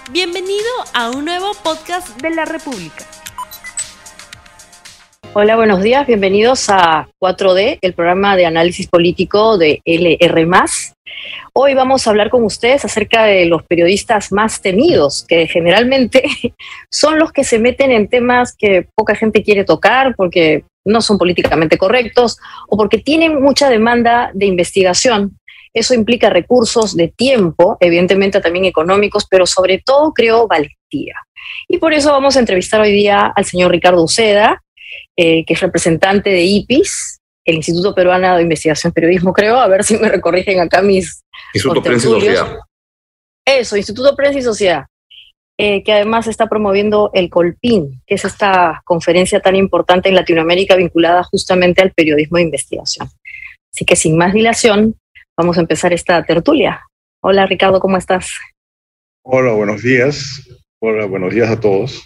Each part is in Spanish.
Bienvenido a un nuevo podcast de la República. Hola, buenos días, bienvenidos a 4D, el programa de análisis político de LR+. Hoy vamos a hablar con ustedes acerca de los periodistas más temidos, que generalmente son los que se meten en temas que poca gente quiere tocar porque no son políticamente correctos o porque tienen mucha demanda de investigación. Eso implica recursos de tiempo, evidentemente también económicos, pero sobre todo, creo, valentía. Y por eso vamos a entrevistar hoy día al señor Ricardo Uceda, que es representante de IPIS, el Instituto Peruano de Investigación y Periodismo, creo, a ver si me recorrigen acá mis Instituto Prensa y Sociedad. Eso, Instituto Prensa y Sociedad, que además está promoviendo el Colpin, que es esta conferencia tan importante en Latinoamérica vinculada justamente al periodismo de investigación. Así que sin más dilación, vamos a empezar esta tertulia. Hola Ricardo, ¿cómo estás? Hola, buenos días. Hola, buenos días a todos.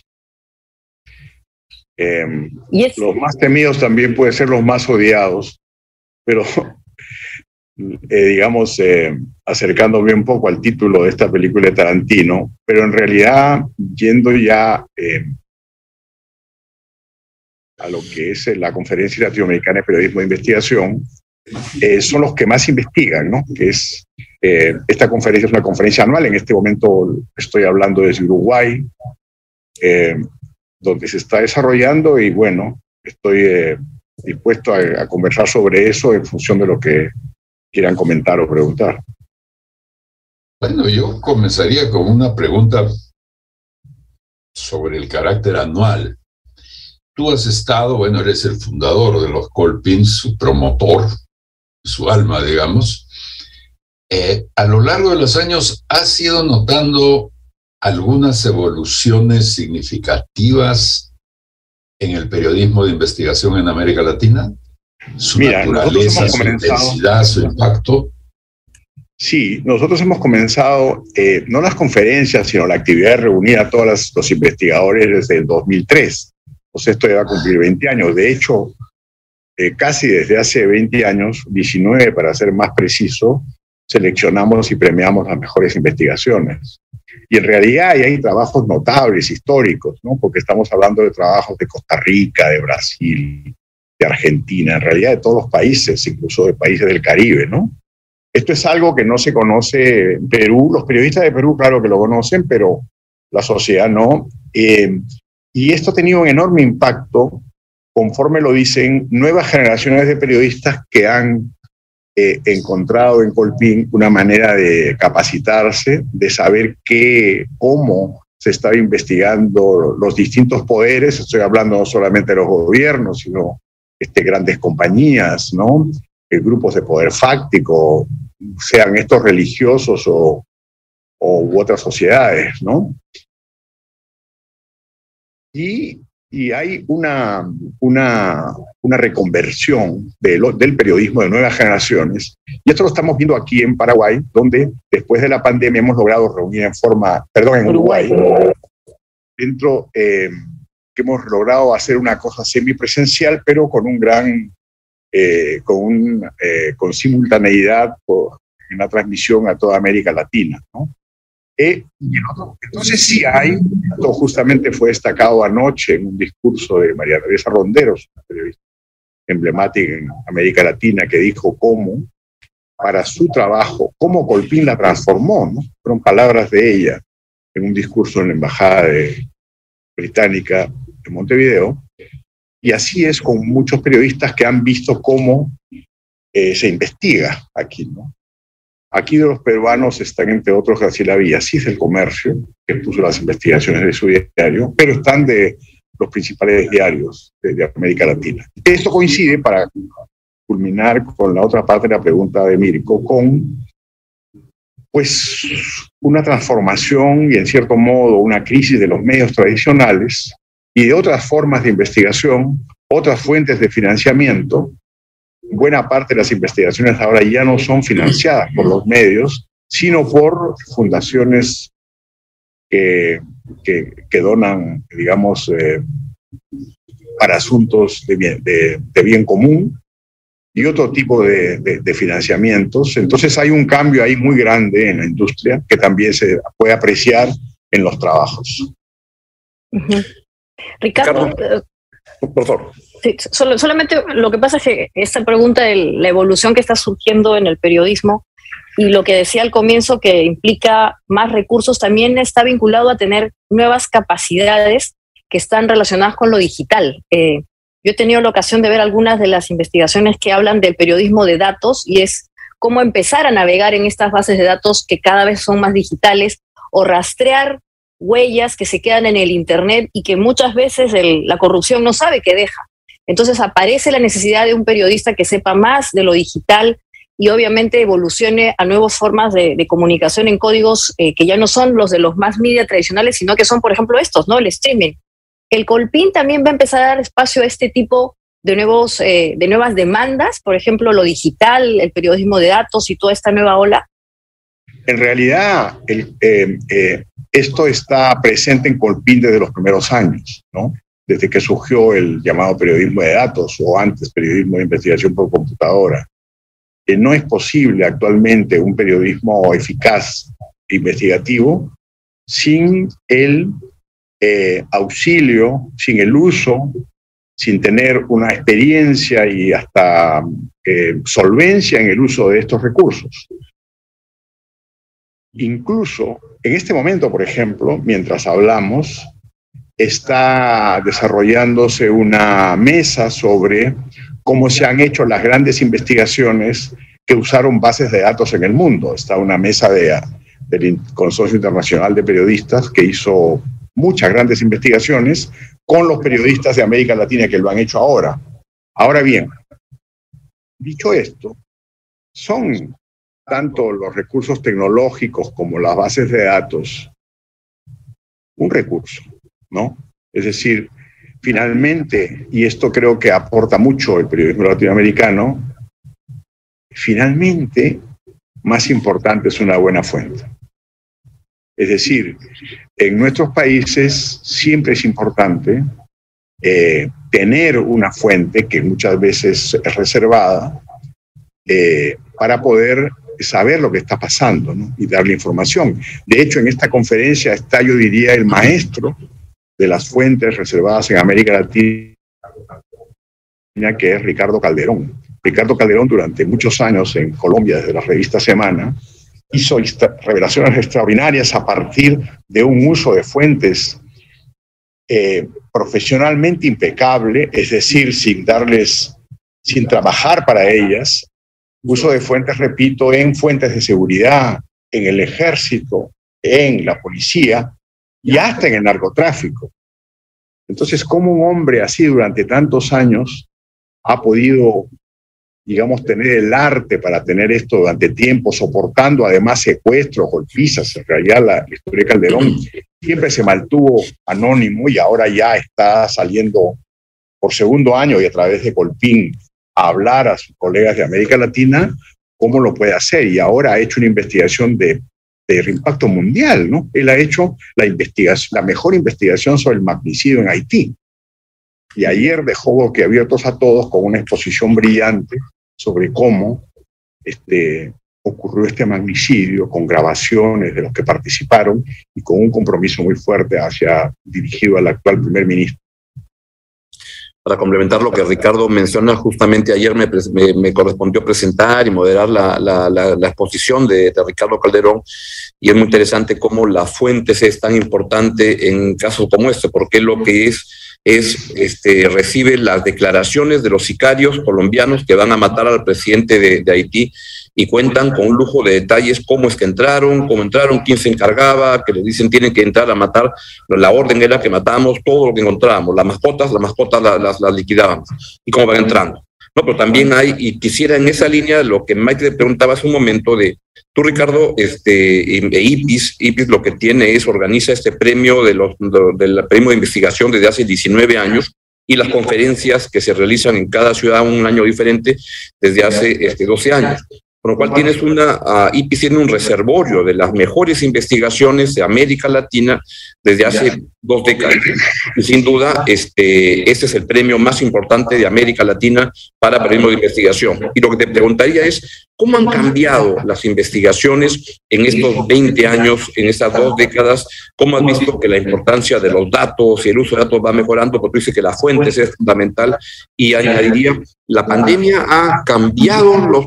Los más temidos también pueden ser los más odiados, pero digamos, acercándome un poco al título de esta película de Tarantino, pero en realidad yendo ya a lo que es la Conferencia Latinoamericana de Periodismo de Investigación, son los que más investigan, ¿no? Que es, esta conferencia es una conferencia anual, en este momento estoy hablando desde Uruguay, donde se está desarrollando y bueno, estoy dispuesto a conversar sobre eso en función de lo que quieran comentar o preguntar. Bueno, yo comenzaría con una pregunta sobre el carácter anual. Tú has estado, bueno, eres el fundador de los Colpin, su promotor, su alma, digamos. A lo largo de los años, ¿has ido notando algunas evoluciones significativas en el periodismo de investigación en América Latina? Su naturaleza, su intensidad, su impacto. Sí, nosotros hemos comenzado, no las conferencias, sino la actividad de reunir a todos los investigadores desde el 2003. O sea, esto ya va a cumplir 20 años. De hecho, casi desde hace 20 años, 19 para ser más preciso, seleccionamos y premiamos las mejores investigaciones. Y en realidad hay trabajos notables, históricos, ¿no? Porque estamos hablando de trabajos de Costa Rica, de Brasil, de Argentina, en realidad de todos los países, incluso de países del Caribe, ¿no? Esto es algo que no se conoce en Perú. Los periodistas de Perú, claro que lo conocen, pero la sociedad no. Y esto ha tenido un enorme impacto, conforme lo dicen nuevas generaciones de periodistas que han encontrado en Colpin una manera de capacitarse, de saber cómo se está investigando los distintos poderes. Estoy hablando no solamente de los gobiernos, sino grandes compañías, ¿no? Grupos de poder fáctico, sean estos religiosos u otras sociedades, ¿no? Y hay una reconversión del periodismo de nuevas generaciones. Y esto lo estamos viendo aquí en Paraguay, donde después de la pandemia hemos logrado reunir en Uruguay, que hemos logrado hacer una cosa semipresencial, pero con con simultaneidad en la transmisión a toda América Latina, ¿no? Entonces sí esto justamente fue destacado anoche en un discurso de María Teresa Ronderos, una periodista emblemática en América Latina, que dijo cómo, para su trabajo, cómo Colpin la transformó, ¿no? Fueron palabras de ella en un discurso en la Embajada Británica de Montevideo, y así es con muchos periodistas que han visto cómo se investiga aquí, ¿no? Aquí de los peruanos están, entre otros, Graciela Villasís del Comercio, que puso las investigaciones de su diario, pero están de los principales diarios de América Latina. Esto coincide, para culminar con la otra parte de la pregunta de Mirko, con pues una transformación y, en cierto modo, una crisis de los medios tradicionales y de otras formas de investigación, otras fuentes de financiamiento. Buena parte de las investigaciones ahora ya no son financiadas por los medios, sino por fundaciones que donan, digamos, para asuntos de bien común, y otro tipo de financiamientos. Entonces hay un cambio ahí muy grande en la industria que también se puede apreciar en los trabajos. Ricardo, por favor. Sí, solamente lo que pasa es que esta pregunta de la evolución que está surgiendo en el periodismo y lo que decía al comienzo, que implica más recursos, también está vinculado a tener nuevas capacidades que están relacionadas con lo digital. Yo he tenido la ocasión de ver algunas de las investigaciones que hablan del periodismo de datos, y es cómo empezar a navegar en estas bases de datos que cada vez son más digitales, o rastrear huellas que se quedan en el Internet y que muchas veces la corrupción no sabe que deja. Entonces aparece la necesidad de un periodista que sepa más de lo digital y obviamente evolucione a nuevas formas de comunicación en códigos que ya no son los de los más media tradicionales, sino que son, por ejemplo, estos, ¿no? El streaming. El Colpin también va a empezar a dar espacio a este tipo de nuevas demandas, por ejemplo, lo digital, el periodismo de datos y toda esta nueva ola. En realidad, esto está presente en Colpin desde los primeros años, ¿no? Desde que surgió el llamado periodismo de datos, o antes periodismo de investigación por computadora. No es posible actualmente un periodismo eficaz investigativo sin el auxilio, sin el uso, sin tener una experiencia y hasta solvencia en el uso de estos recursos. Incluso en este momento, por ejemplo, mientras hablamos, está desarrollándose una mesa sobre cómo se han hecho las grandes investigaciones que usaron bases de datos en el mundo. Está una mesa del Consorcio Internacional de Periodistas que hizo muchas grandes investigaciones con los periodistas de América Latina que lo han hecho ahora. Ahora bien, dicho esto, son tanto los recursos tecnológicos como las bases de datos un recurso, ¿no? Es decir, finalmente, y esto creo que aporta mucho el periodismo latinoamericano, finalmente, más importante es una buena fuente. Es decir, en nuestros países siempre es importante tener una fuente que muchas veces es reservada para poder saber lo que está pasando, ¿no? Y darle información. De hecho, en esta conferencia está, yo diría, el maestro de las fuentes reservadas en América Latina, que es Ricardo Calderón. Ricardo Calderón, durante muchos años en Colombia, desde la revista Semana, hizo revelaciones extraordinarias a partir de un uso de fuentes profesionalmente impecable, es decir, sin trabajar para ellas, uso de fuentes, repito, en fuentes de seguridad, en el ejército, en la policía y hasta en el narcotráfico. Entonces, ¿cómo un hombre así durante tantos años ha podido, digamos, tener el arte para tener esto durante tiempo, soportando además secuestros, golpizas? En realidad la historia de Calderón siempre se mantuvo anónimo y ahora ya está saliendo por segundo año y a través de Colpin a hablar a sus colegas de América Latina cómo lo puede hacer, y ahora ha hecho una investigación de impacto mundial, ¿no? Él ha hecho la mejor investigación sobre el magnicidio en Haití, y ayer dejó boquiabiertos a todos con una exposición brillante sobre cómo ocurrió este magnicidio, con grabaciones de los que participaron y con un compromiso muy fuerte dirigido al actual primer ministro. Para complementar lo que Ricardo menciona, justamente ayer me correspondió presentar y moderar la exposición de Ricardo Calderón, y es muy interesante cómo la fuente es tan importante en casos como este, porque lo que recibe las declaraciones de los sicarios colombianos que van a matar al presidente de Haití, y cuentan con un lujo de detalles cómo es que entraron, quién se encargaba, que les dicen tienen que entrar a matar, la orden era que matamos todo lo que encontrábamos, las mascotas las liquidábamos, y cómo van entrando. No, pero también hay, y quisiera en esa línea lo que Mike te preguntaba hace un momento tú, Ricardo, IPIS lo que tiene organiza este premio del premio de investigación desde hace 19 años, y las conferencias que se realizan en cada ciudad un año diferente desde hace 12 años. Por lo cual IPIS tiene un reservorio de las mejores investigaciones de América Latina desde hace 2 décadas. Y sin duda, este es el premio más importante de América Latina para periodismo de investigación. Y lo que te preguntaría es, ¿Cómo han cambiado las investigaciones en estos 20 años, en estas 2 décadas? ¿Cómo has visto que la importancia de los datos y el uso de datos va mejorando? Porque tú dices que las fuentes es fundamental. Y añadiría, la pandemia ha cambiado los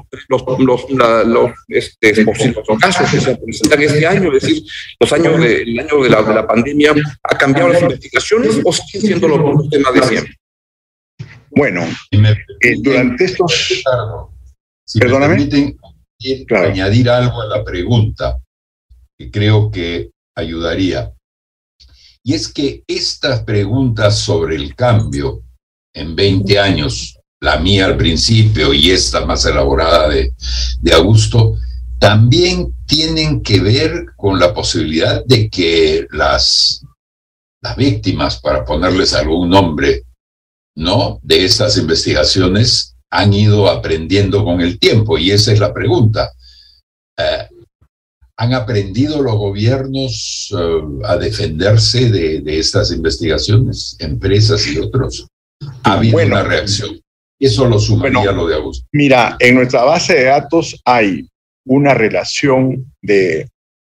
casos que se presentan este año, es decir, el año de la pandemia, ¿ha cambiado las investigaciones o siguen siendo los temas de siempre? Bueno, durante estos... Si me permiten añadir algo a la pregunta, que creo que ayudaría. Y es que estas preguntas sobre el cambio en 20 años, la mía al principio y esta más elaborada de Augusto, también tienen que ver con la posibilidad de que las víctimas, para ponerles algún nombre, ¿no?, de estas investigaciones, han ido aprendiendo con el tiempo, y esa es la pregunta. ¿Han aprendido los gobiernos a defenderse de estas investigaciones, empresas y otros? ¿Ha habido una reacción? Eso lo sumaría lo de Augusto. Mira, en nuestra base de datos hay una relación de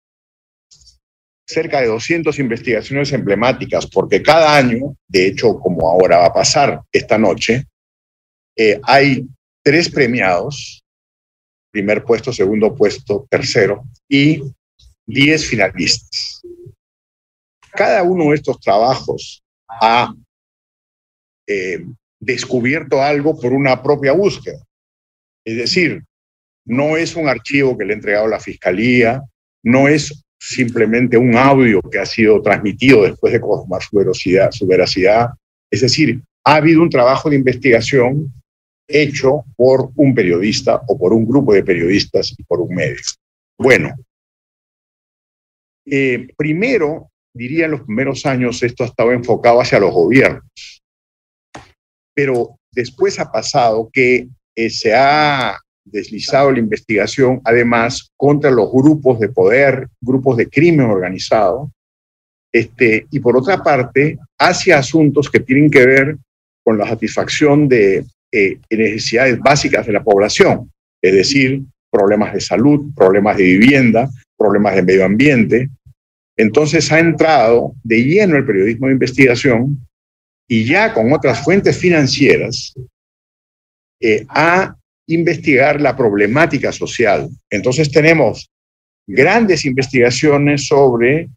cerca de 200 investigaciones emblemáticas, porque cada año, de hecho, como ahora va a pasar esta noche, hay 3 premiados, primer puesto, segundo puesto, tercero, y 10 finalistas. Cada uno de estos trabajos ha descubierto algo por una propia búsqueda. Es decir, no es un archivo que le ha entregado la Fiscalía, no es simplemente un audio que ha sido transmitido después de confirmar su veracidad. Es decir, ha habido un trabajo de investigación hecho por un periodista o por un grupo de periodistas y por un medio. Bueno, primero, diría en los primeros años, esto ha estado enfocado hacia los gobiernos, pero después ha pasado que se ha deslizado la investigación, además, contra los grupos de poder, grupos de crimen organizado, y por otra parte, hacia asuntos que tienen que ver con la satisfacción de necesidades básicas de la población, es decir, problemas de salud, problemas de vivienda, problemas de medio ambiente. Entonces ha entrado de lleno el periodismo de investigación y ya con otras fuentes financieras a investigar la problemática social. Entonces tenemos grandes investigaciones sobre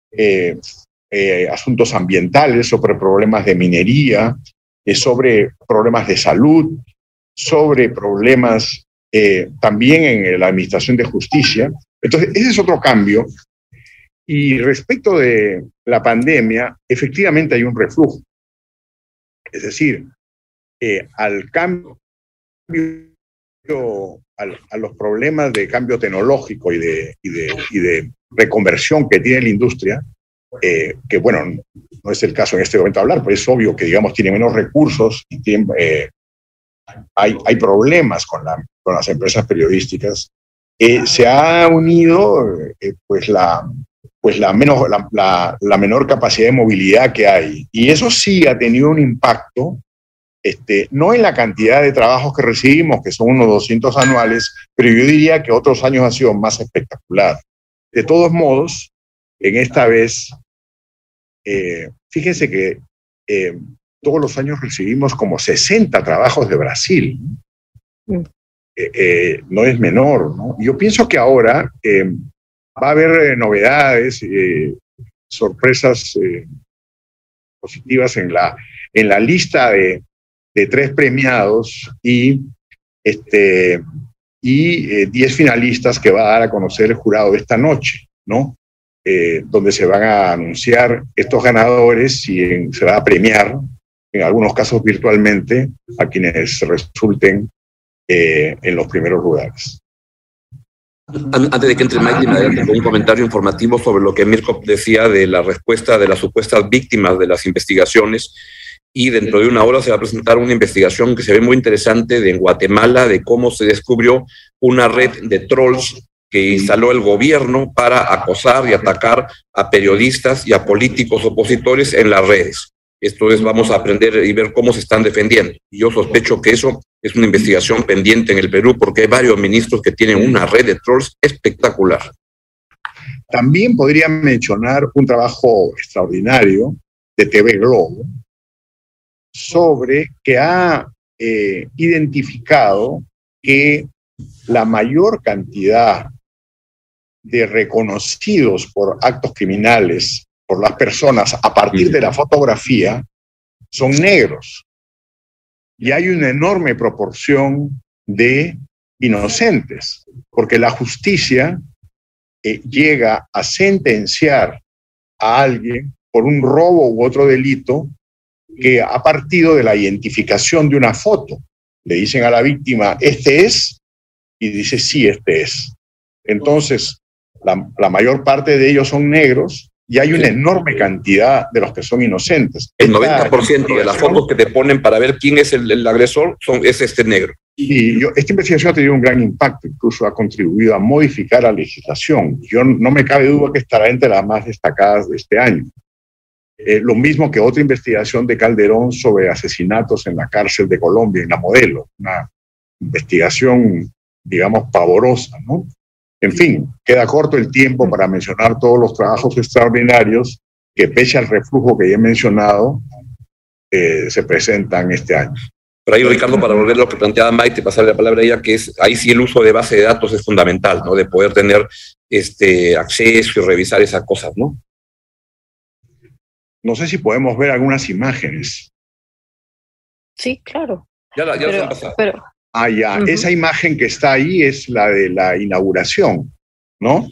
asuntos ambientales, sobre problemas de minería, sobre problemas de salud, sobre problemas también en la administración de justicia. Entonces, ese es otro cambio. Y respecto de la pandemia, efectivamente hay un reflujo. Es decir, al cambio, a los problemas de cambio tecnológico y de reconversión que tiene la industria, que bueno, no es el caso en este momento hablar, pero es obvio que, digamos, tiene menos recursos y hay problemas con las empresas periodísticas. Se ha unido la menor capacidad de movilidad que hay, y eso sí ha tenido un impacto, no en la cantidad de trabajos que recibimos, que son unos 200 anuales, pero yo diría que otros años ha sido más espectacular. De todos modos, en esta vez, fíjense que todos los años recibimos como 60 trabajos de Brasil. No es menor, ¿no? Yo pienso que ahora va a haber novedades, sorpresas positivas en la lista de 3 premiados y 10 finalistas que va a dar a conocer el jurado esta noche, ¿no? Donde se van a anunciar estos ganadores y se va a premiar, en algunos casos virtualmente, a quienes resulten en los primeros lugares. Antes de que entre Mike, tengo un comentario informativo sobre lo que Mirko decía de la respuesta de las supuestas víctimas de las investigaciones. Y dentro de una hora se va a presentar una investigación que se ve muy interesante en Guatemala, de cómo se descubrió una red de trolls que instaló el gobierno para acosar y atacar a periodistas y a políticos opositores en las redes. Esto es, vamos a aprender y ver cómo se están defendiendo. Y yo sospecho que eso es una investigación pendiente en el Perú, porque hay varios ministros que tienen una red de trolls espectacular. También podría mencionar un trabajo extraordinario de TV Globo sobre que ha identificado que la mayor cantidad de reconocidos por actos criminales por las personas a partir de la fotografía son negros. Y hay una enorme proporción de inocentes, porque la justicia llega a sentenciar a alguien por un robo u otro delito que ha partido de la identificación de una foto. Le dicen a la víctima, este es, y dice, sí, este es. Entonces, la mayor parte de ellos son negros y hay una enorme cantidad de los que son inocentes. El 90% de las fotos que te ponen para ver quién es el agresor es este negro. Y esta investigación ha tenido un gran impacto, incluso ha contribuido a modificar la legislación. Yo no me cabe duda que estará entre las más destacadas de este año. Lo mismo que otra investigación de Calderón sobre asesinatos en la cárcel de Colombia, en la Modelo, una investigación, digamos, pavorosa, ¿no? En fin, queda corto el tiempo para mencionar todos los trabajos extraordinarios que, pese al reflujo que ya he mencionado, se presentan este año. Pero ahí, Ricardo, para volver a lo que planteaba Maite, pasarle la palabra a ella, que es, ahí sí el uso de base de datos es fundamental, ¿no? De poder tener acceso y revisar esas cosas, ¿no? No sé si podemos ver algunas imágenes. Sí, claro. Ya las han pasado. Ah, ya. Esa imagen que está ahí es la de la inauguración, ¿no?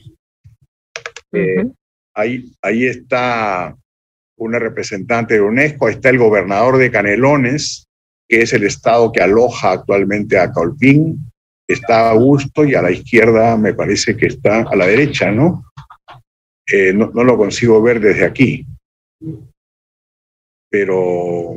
Ahí está una representante de UNESCO, está el gobernador de Canelones, que es el estado que aloja actualmente a Colpín, está Augusto y a la izquierda me parece que está a la derecha, ¿no? No lo consigo ver desde aquí, pero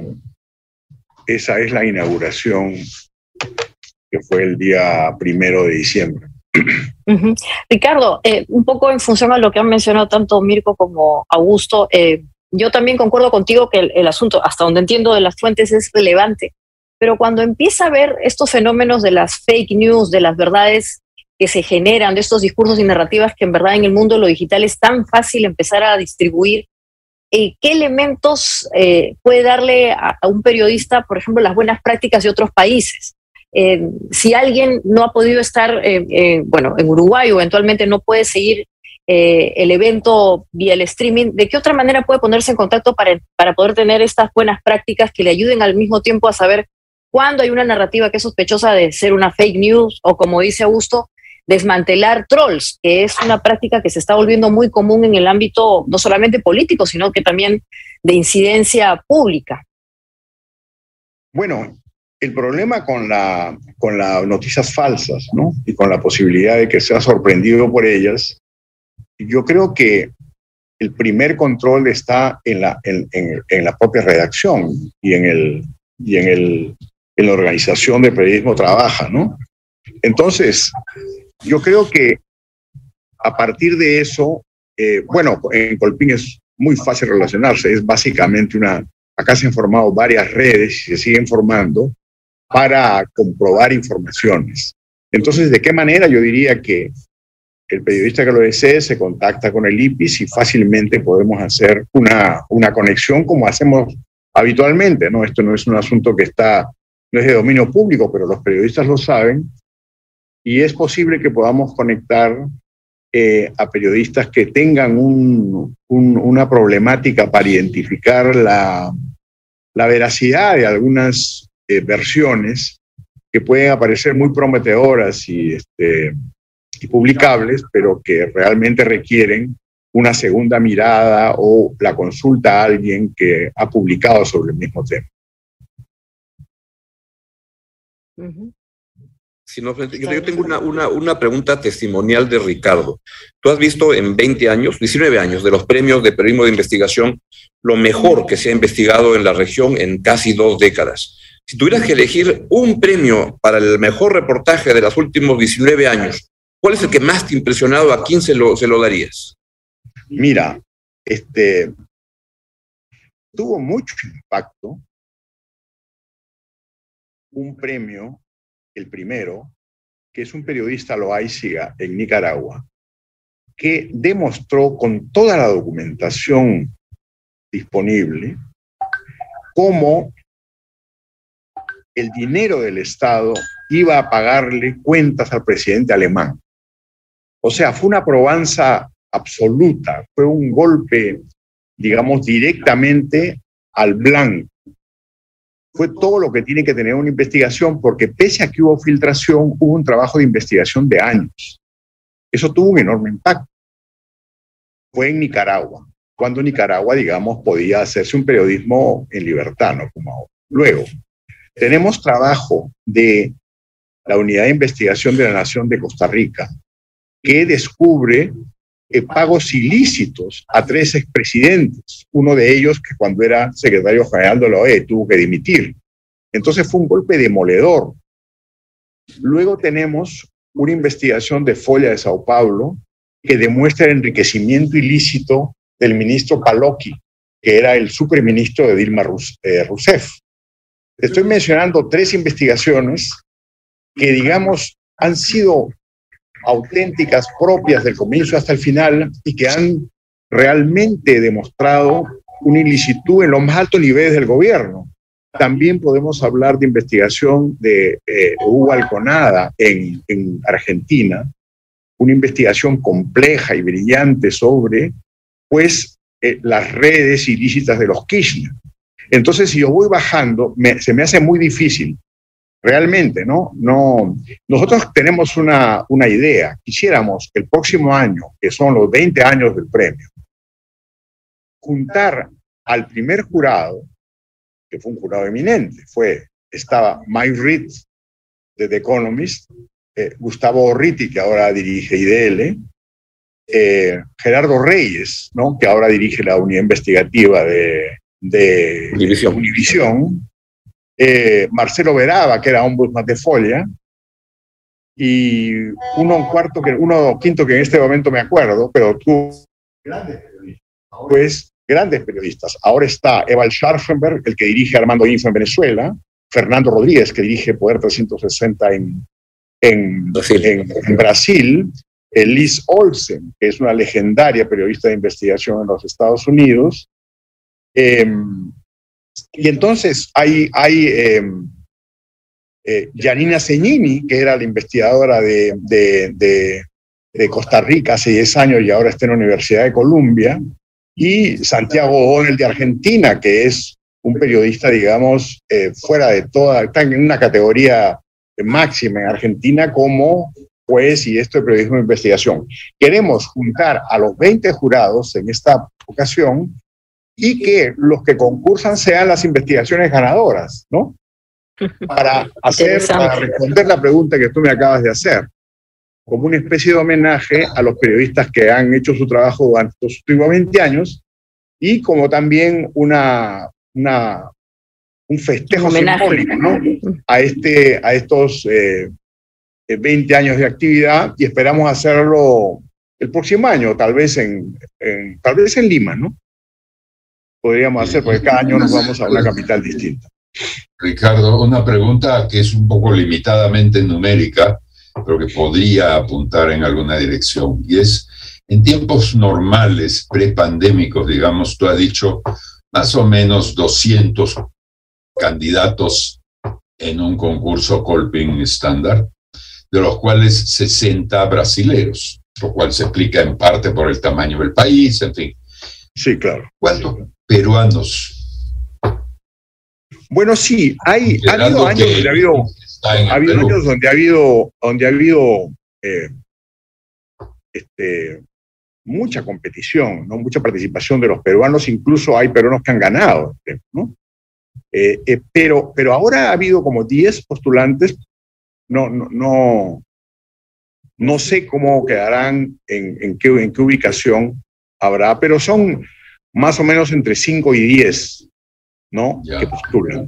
esa es la inauguración que fue el día 1 de diciembre. Ricardo, un poco en función a lo que han mencionado tanto Mirko como Augusto, yo también concuerdo contigo que el asunto, hasta donde entiendo de las fuentes, es relevante, pero cuando empieza a ver estos fenómenos de las fake news, de las verdades que se generan, de estos discursos y narrativas que en verdad en el mundo de lo digital es tan fácil empezar a distribuir, ¿qué elementos puede darle a un periodista, por ejemplo, las buenas prácticas de otros países? Si alguien no ha podido estar, en Uruguay o eventualmente no puede seguir el evento vía el streaming, ¿de qué otra manera puede ponerse en contacto para poder tener estas buenas prácticas que le ayuden al mismo tiempo a saber cuándo hay una narrativa que es sospechosa de ser una fake news o, como dice Augusto, desmantelar trolls, que es una práctica que se está volviendo muy común en el ámbito no solamente político, sino que también de incidencia pública? Bueno, el problema con las noticias falsas, ¿no? Y con la posibilidad de que sea sorprendido por ellas, yo creo que el primer control está en la propia redacción y en la organización de periodismo trabaja, ¿no? Entonces, yo creo que a partir de eso, en Colpín es muy fácil relacionarse, es básicamente acá se han formado varias redes y se siguen formando para comprobar informaciones. Entonces, ¿de qué manera? Yo diría que el periodista que lo desee se contacta con el IPIS y fácilmente podemos hacer una conexión como hacemos habitualmente, ¿no? Esto no es un asunto que no es de dominio público, pero los periodistas lo saben y es posible que podamos conectar a periodistas que tengan una problemática para identificar la veracidad de algunas versiones que pueden aparecer muy prometedoras y publicables, pero que realmente requieren una segunda mirada o la consulta a alguien que ha publicado sobre el mismo tema. Yo tengo una pregunta testimonial de Ricardo. Tú has visto en 20 años, 19 años de los premios de periodismo de investigación, lo mejor que se ha investigado en la región en casi 2 décadas. Si tuvieras que elegir un premio para el mejor reportaje de los últimos 19 años, ¿cuál es el que más te ha impresionado? ¿A quién se lo darías? Mira, tuvo mucho impacto un premio, el primero, que es un periodista Loaiziga en Nicaragua, que demostró con toda la documentación disponible cómo el dinero del Estado iba a pagarle cuentas al presidente alemán. O sea, fue una probanza absoluta, fue un golpe, digamos, directamente al blanco. Fue todo lo que tiene que tener una investigación, porque pese a que hubo filtración, hubo un trabajo de investigación de años. Eso tuvo un enorme impacto. Fue en Nicaragua, cuando Nicaragua, digamos, podía hacerse un periodismo en libertad, no como ahora. Luego, tenemos trabajo de la Unidad de Investigación de la Nación de Costa Rica, que descubre pagos ilícitos a 3 expresidentes, uno de ellos que cuando era secretario general de la OEA tuvo que dimitir. Entonces fue un golpe demoledor. Luego tenemos una investigación de Folha de Sao Paulo que demuestra el enriquecimiento ilícito del ministro Palocci, que era el superministro de Dilma Rousseff. Estoy mencionando 3 investigaciones que, digamos, han sido auténticas, propias del comienzo hasta el final, y que han realmente demostrado una ilicitud en los más altos niveles del gobierno. También podemos hablar de investigación de Hugo Alconada en Argentina, una investigación compleja y brillante sobre, pues, las redes ilícitas de los Kirchner. Entonces, si yo voy bajando, se me hace muy difícil. Realmente, ¿no? Nosotros tenemos una idea. Quisiéramos que el próximo año, que son los 20 años del premio, juntar al primer jurado, que fue un jurado eminente. Estaba Mike Reed, de The Economist, Gustavo Orriti, que ahora dirige IDL, Gerardo Reyes, ¿no? Que ahora dirige la unidad investigativa de Univisión, Marcelo Veraba, que era ombudsman de Folha, y uno quinto que en este momento me acuerdo, pero tú, grandes periodistas. Ahora está Eval Scharfenberg, el que dirige Armando Info en Venezuela, Fernando Rodríguez, que dirige Poder 360 en Brasil, Liz Olsen, que es una legendaria periodista de investigación en los Estados Unidos. Y entonces hay Janina Zegnini, que era la investigadora de Costa Rica hace 10 años y ahora está en la Universidad de Columbia, y Santiago O'Donnell de Argentina, que es un periodista, digamos, fuera de toda, está en una categoría máxima en Argentina como juez y esto de periodismo de investigación. Queremos juntar a los 20 jurados en esta ocasión y que los que concursan sean las investigaciones ganadoras, ¿no? Para responder la pregunta que tú me acabas de hacer, como una especie de homenaje a los periodistas que han hecho su trabajo durante los últimos 20 años y como también un festejo simbólico, ¿no? A estos 20 años de actividad, y esperamos hacerlo el próximo año, tal vez en Lima, ¿no? Podríamos hacer, porque cada año nos vamos a una capital distinta. Ricardo, una pregunta que es un poco limitadamente numérica, pero que podría apuntar en alguna dirección, y es, en tiempos normales, prepandémicos, digamos, tú has dicho más o menos 200 candidatos en un concurso Kolping estándar, de los cuales 60 brasileros, lo cual se explica en parte por el tamaño del país, en fin. Sí, claro. ¿Cuántos peruanos? Bueno, sí, ha habido años donde ha habido mucha competición, ¿no? Mucha participación de los peruanos, incluso hay peruanos que han ganado, ¿no? Pero ahora ha habido como 10 postulantes. No sé cómo quedarán, en qué ubicación habrá, pero son más o menos entre 5 y 10, ¿no? Que postulan.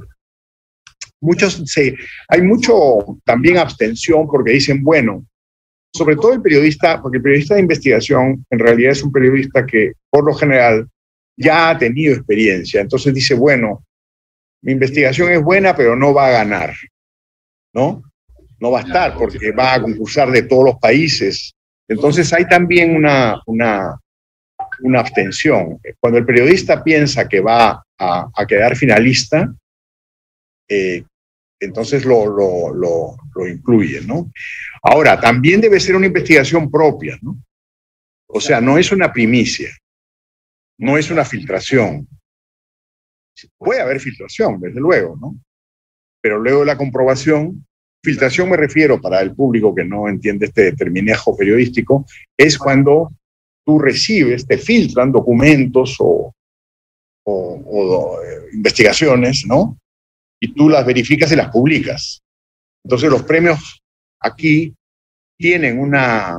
Hay mucho también abstención porque dicen, bueno, sobre todo el periodista, porque el periodista de investigación en realidad es un periodista que por lo general ya ha tenido experiencia. Entonces dice, bueno, mi investigación es buena, pero no va a ganar, ¿no? No va a estar porque va a concursar de todos los países. Entonces hay también una abstención. Cuando el periodista piensa que va a quedar finalista, entonces lo incluye, ¿no? Ahora, también debe ser una investigación propia, ¿no? O sea, no es una primicia, no es una filtración. Puede haber filtración, desde luego, ¿no? Pero luego de la comprobación, filtración me refiero, para el público que no entiende este terminejo periodístico, es cuando tú recibes, te filtran documentos o investigaciones, ¿no? Y tú las verificas y las publicas. Entonces los premios aquí tienen una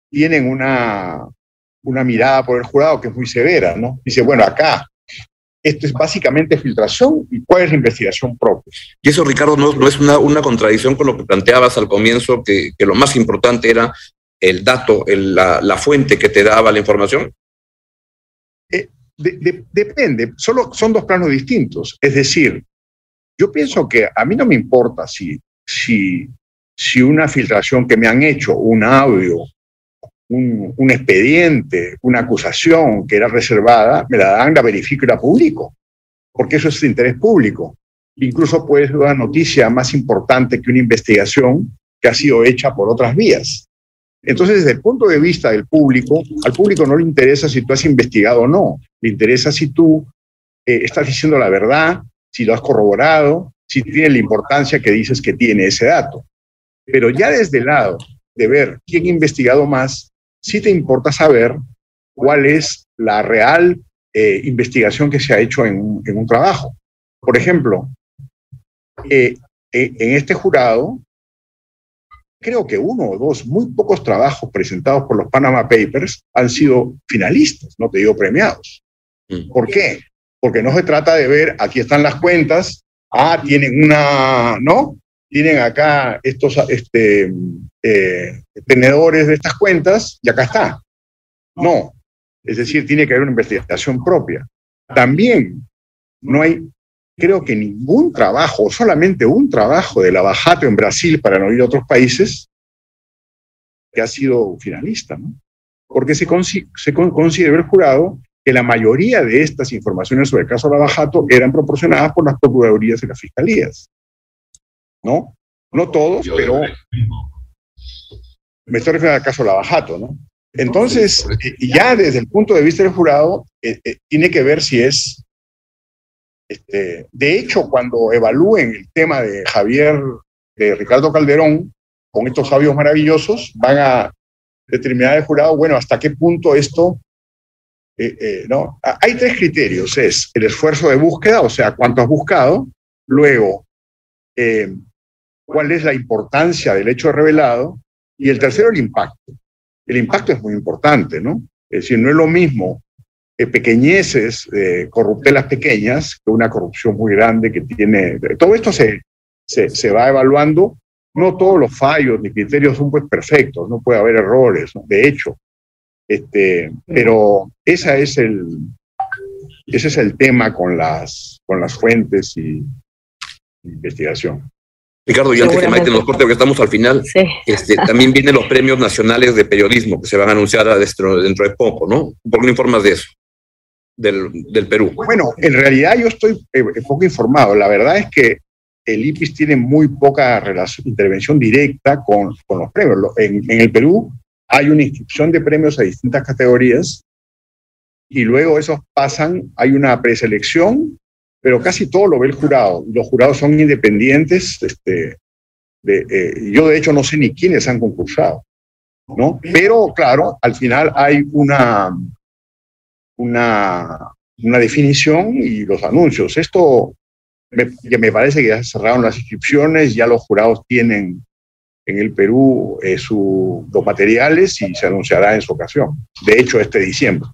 mirada por el jurado que es muy severa, ¿no? Dice, bueno, acá, esto es básicamente filtración, ¿y cuál es la investigación propia? Y eso, Ricardo, no es una contradicción con lo que planteabas al comienzo, que lo más importante era el dato, la fuente que te daba la información. Depende, solo son dos planos distintos. Es decir, yo pienso que a mí no me importa si una filtración que me han hecho, un audio, un expediente, una acusación que era reservada, me la dan, la verifico y la publico, porque eso es de interés público. Incluso puede ser una noticia más importante que una investigación que ha sido hecha por otras vías. Entonces, desde el punto de vista del público, al público no le interesa si tú has investigado o no, le interesa si tú estás diciendo la verdad, si lo has corroborado, si tiene la importancia que dices que tiene ese dato. Pero ya desde el lado de ver quién ha investigado más, sí te importa saber cuál es la real investigación que se ha hecho en un trabajo. Por ejemplo, en este jurado, creo que uno o dos, muy pocos trabajos presentados por los Panama Papers han sido finalistas, no te digo premiados. ¿Por qué? Porque no se trata de ver, aquí están las cuentas, tienen ¿no? Tienen acá estos tenedores de estas cuentas y acá está. No, es decir, tiene que haber una investigación propia. También no hay, creo que ningún trabajo, solamente un trabajo de Lava Jato en Brasil, para no ir a otros países, que ha sido finalista, ¿no? Porque se consideró el jurado que la mayoría de estas informaciones sobre el caso Lava Jato eran proporcionadas por las procuradurías y las fiscalías. ¿No? No todos, pero me estoy refiriendo al caso Lava Jato, ¿no? Entonces, ya desde el punto de vista del jurado, tiene que ver si es... de hecho, cuando evalúen el tema de Ricardo Calderón, con estos sabios maravillosos, van a determinar el jurado, bueno, hasta qué punto esto... ¿no? Hay tres criterios, es el esfuerzo de búsqueda, o sea, cuánto has buscado, luego... cuál es la importancia del hecho revelado, y el tercero, el impacto. El impacto es muy importante, ¿no? Es decir, no es lo mismo pequeñeces, corruptelas pequeñas, que una corrupción muy grande que tiene... Todo esto se va evaluando. No todos los fallos ni criterios son pues perfectos, no puede haber errores, ¿no? De hecho. Pero ese es el tema con las fuentes y investigación. Ricardo, y antes que Maite nos corte, porque estamos al final, sí. También vienen los premios nacionales de periodismo que se van a anunciar dentro de poco, ¿no? ¿Por qué no informas de eso? Del Perú. Bueno, en realidad yo estoy poco informado. La verdad es que el IPIS tiene muy poca intervención directa con los premios. En el Perú hay una inscripción de premios a distintas categorías y luego esos pasan, hay una preselección, pero casi todo lo ve el jurado. Los jurados son independientes. Yo, de hecho, no sé ni quiénes han concursado, ¿no? Pero, claro, al final hay una definición y los anuncios. Esto me parece que ya se cerraron las inscripciones, ya los jurados tienen en el Perú los materiales y se anunciará en su ocasión. De hecho, este diciembre.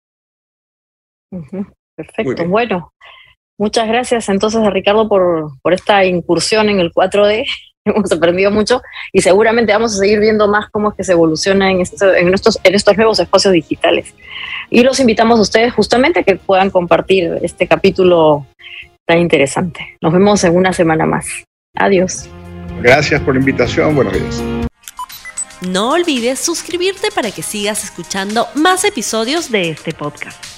Perfecto, bueno. Muchas gracias entonces a Ricardo por esta incursión en el 4D. hemos aprendido mucho y seguramente vamos a seguir viendo más cómo es que se evoluciona en estos nuevos espacios digitales. Y los invitamos a ustedes justamente a que puedan compartir este capítulo tan interesante. Nos vemos en una semana más. Adiós. Gracias por la invitación. Buenos días. No olvides suscribirte para que sigas escuchando más episodios de este podcast.